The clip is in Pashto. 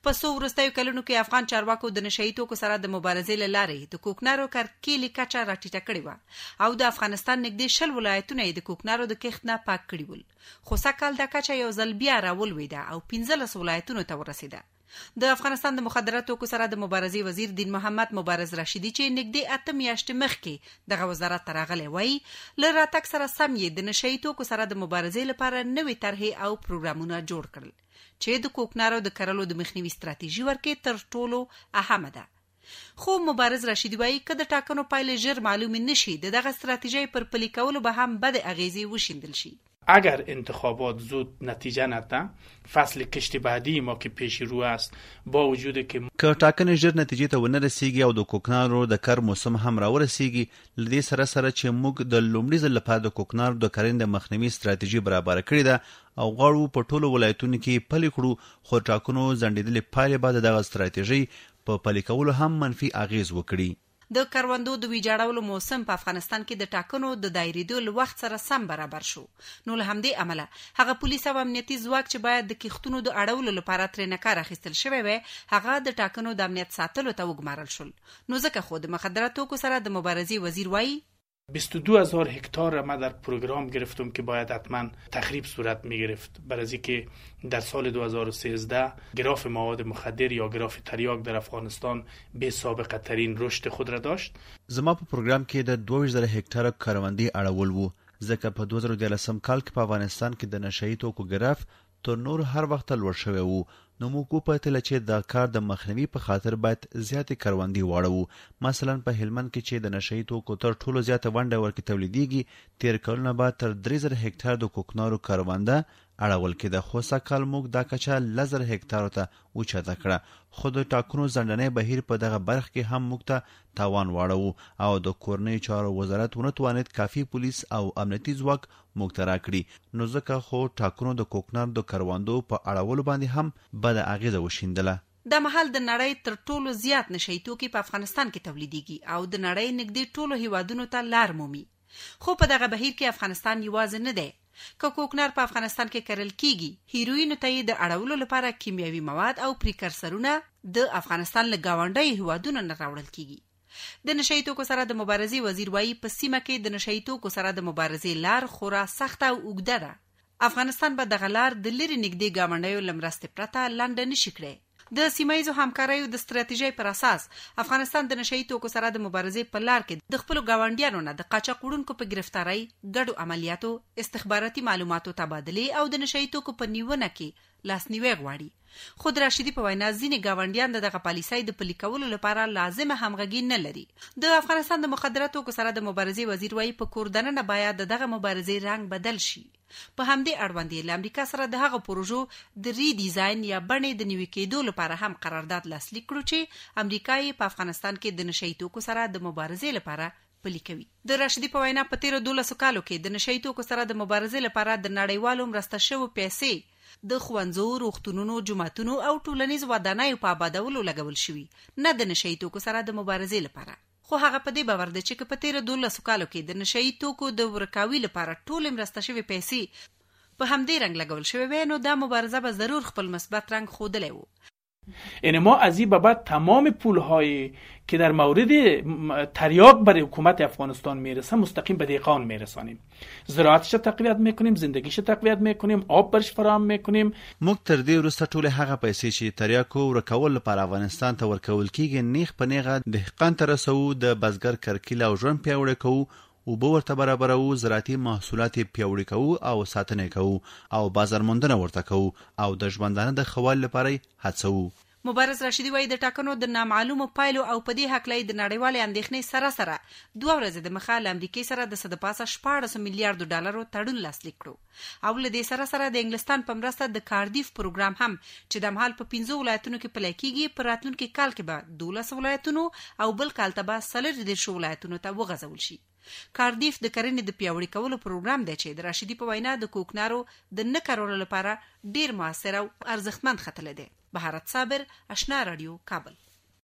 په څو وروستیو کلونو کې افغان چارواکو د نشهیي توکو سره د مبارزې له لارې د کوکنارو کرکیلې کچه راټیټه کړې وه او د افغانستان نږدې 10 ولایتونه یې د کوکنارو د کښت نه پاک کړي ول. خو سږکال دا کچه یو ځل بیا راولوېده او 15 ولایتونو ته ورسېده. د افغانستان د مخدراتو توکو سره د مبارزې وزیر دین محمد مبارز رشیدي چې نږدې 8 میاشتې مخکې دغه وزارت ته راغلی وایي له راتګ سره سم یې د نشهیي توکو سره د مبارزې لپاره نوې طرحې او پروګرامونه جوړ کړل چې د کوکنارو د کرلو د مخنیوي ستراتیژي ورکې تر ټولو اهمه ده. خو مبارز رشیدي وایي که د ټاکنو پایلې ژر معلومې نشي د دغه ستراتیژۍ پر پلي کولو به هم بد اغیزې وشیندل شي. اگر انتخابات زود نتیجه نده فصل کشت بعدی ما که پیش رو است با وجود که ټاکنې ژر نتیجې ته ونه رسیږي او د کوکنارو د کر موسم هم راورسیږي لدې سره چې موږ د لومړي ځل لپاره د کوکنارو د کرنې د مخنیوي ستراتیژي برابر کړې ده او غواړو په ټولو ولایتونو کې پلي کړو. خو ټاکنو ځنډېدلې پایلې به دغه ستراتیژي په پلي کولو هم منفي اغیز وکړي. د کروندو د ویجاړولو موسم په افغانستان کې د ټاکنو د دایریدو له وخت سره سم برابر شو. نو له همدې امله هغه پولیس او امنیتي ځواک چې باید د کښتونو د اړولو لپاره ترې کار اخیستل شوی وي هغه د ټاکنو د امنیت ساتلو ته وګمارل شول. نو ځکه خو د مخدراتو توکو سره د مبارزې وزیر وایي 22,000 هکتار ما در پروگرام گرفتم که باید حتما تخریب صورت می گرفت برای که در سال 2013 گراف مواد مخدر یا گراف تریاک در افغانستان به سابقه ترین رشد خود را داشت. زما په پروگرام کې د 22,000 هکتار کروندې اړول وو ځکه په 2013 کال کې په افغانستان کې د نشهیي توکو گراف تر نور هر وخت لوړ شوی وو. نو موږ وپوهېدل چې دا کار د مخنیوي په خاطر باید زیاتې کروندې واړوو. مثلا په هلمند کې چې د نشهیي توکو تر ټولو زیاته ونډه ورکې تولیدېږي تېر کلونه بعد تر 3,000 هکتار د کوکنارو کرونده اړول کېده. خو سږکال موږ دا کچه 10,000 هکتارو ته اوچته کړه. خو د ټاکنو ځنډنی بهیر په دغه برخه کې هم موږ ته تاوان واړوو او د کورنیو چارو وزارت ونه توانید کافي پولیس او امنیتي ځواک موږ ته راکړي. نو ځکه خو ټاکنو د کوکنارو د کروندو په اړولو باندې هم بده اغیزه وشیندله. دا مهال د نړۍ تر ټولو زیات نشهیي توکي په افغانستان کې تولیدېږي او د نړۍ نږدې ټولو هیوادونو ته لار مومي. خو په دغه بهیر کې افغانستان یوازې نه دی. که کوکنار په افغانستان کې کرل کیږي هیروینو ته یې د اړولو لپاره کیمیاوي مواد او پریکرسرونه د افغانستان له ګاونډیو هیوادونو نه راوړل کیږي. د نشهیي توکو سره د مبارزې وزیر وایي په سیمه کې د نشهیي توکو سره د مبارزې لار خورا سخته او اوږده ده. افغانستان به دغه لار د لرې نږدې ګاونډیو له مرستې پرته لنډه نشي کړی. د سیمایزو همکاریو د ستراتیژۍ پر اساس افغانستان د نشهیي توکو سره د مبارزې په لار کې د خپلو ګاونډیانو نه د قاچاق وړونکو په گرفتارۍ ګډو عملیاتو استخباراتي معلوماتو تبادلې او د نشهیي توکو په نیونه کې لاسنیوی غواړي. خو د راشدي په وینا ځینې ګاونډیان دغه پالیسۍ د پلي کولو لپاره لازمه همغږي نه لري. د افغانستان د مخدراتو توکو سره د مبارزې وزیر وایي په کور دننه باید دغه مبارزې رنګ بدل شي. په همدې اړوند یې له امریکا سره د هغه پروژو د ری ډیزاین یا بڼې د نوي کېدو لپاره هم قرارداد لاسلیک کړو چې امریکا یې په افغانستان کې د نشهیي توکو سره د مبارزې لپاره پلي کوي. د راشدي په وینا په تیرو 12 کالو کې د نشهیي توکو سره د مبارزې لپاره د نړیوالو مرسته شویو پیسې د ښوونځو، روغتونونو، جوماتونو او ټولنیز ودانیو په آبادولو لګول شوي نه د نشهیي توکو سره د مبارزې لپاره. خو هغه په دې باور دی چې په تیرو 12 کالو کې د نشهیي توکو د ورکاوي لپاره ټولې مرسته شویې پیسې په همدې رنګ لګول شوی وي نو دا مبارزه به ضرور خپل مثبت رنگ خودلی وو. یعنی ما از این بابت تمام پولهایی که در مورد تریاک برای حکومت افغانستان میرسه مستقیم به دهقان میرسانیم. زراعتش تقویت میکنیم، زندگیش تقویت میکنیم، آب برش فراهم میکنیم. موږ تر دې وروسته ټولې هغه پیسې چې تریاکو ورکول لپاره افغانستان ته ورکول کیږي نیغ په نیغه دهقان ته رسوو، د بزګر کرکیله او ژوند پیاوړی کوو، اوبه ورته برابروو، زراعتي محصولات یې پیاوړي کوو او ساتنه کوو او بازار موندنه ورته کوو او د ژوندانه د ښه والي لپاره یې هڅوو. مبارز رشیدي وایي د ټاکنو د نامعلومو پایلو او په دې هکله د نړیوالې اندېښنې سره 2 ورځې د مخه له امریکې سره د څه د پاسه 14 میلیارډ ډالرو تړون لاسلیک کړو او له دې سره د انګلستان په مرسته د کاردیف پروګرام هم چې د مهال په 15 ولایتونو کې پلی کیږي په راتلونکي کال کې به 12 ولایتونو او بل کال ته به 30 ولایتونو ته وغځول شي. کاردیف د کرنې د پیاوړي کولو پروګرام دی چې د راشدي په وینا د کوکنارو د نه کارولو لپاره ډیر موثر او ارزښتمن خطر دی. بهارت صابر، آشنا رادیو، کابل.